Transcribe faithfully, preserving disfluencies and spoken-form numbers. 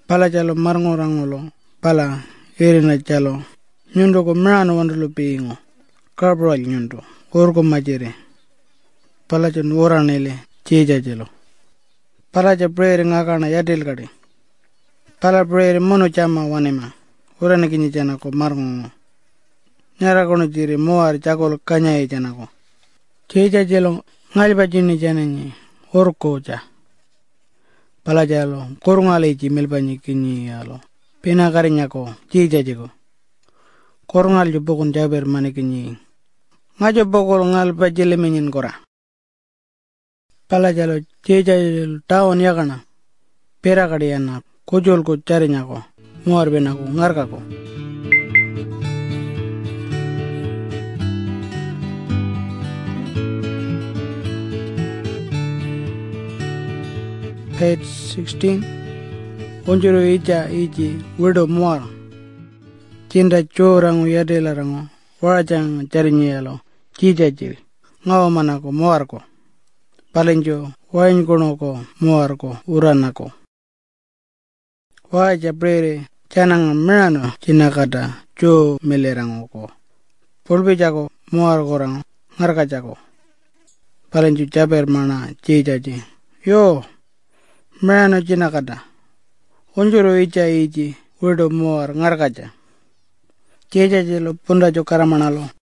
pala jalo marngorangolo pala irina jalo nyundo ko mrano wandalo pingo carbral nyundo orko majere pala jan oranele cheja jalo pala ja brere ngakana yadel kade pala brere mono chama wanema orana kinyi jana ko marngo nyara kono jire moar jakol kanya e jana ko cheja jalo ngali bajini jana ni orko ja pala jalo korngale ji melbanyi kinyi alo pena karinya ko cheja jego korngal jo bokon jaber mane kinyi ngajo bokol ngal bajele menyin kora pala jalo cheja jalo taon yakana pera kadiyana kojol ko carinya ko muar bena ko ngarka ko page sixteen onjoro ija iji widow muar cinda corangu yadela rangu wajang carinyelo cija jiri ngawa mana ko muar ko palenjo wain kono ko muar ko urana ko waja brere canang merano cinakada jo melerango ko polbe jago muar korang ngarka jago palenjo jaber mana cija ji yo merano cinakada onjoro ija iji widow muar ngarka ja Cheja jelo punda jo karamanalo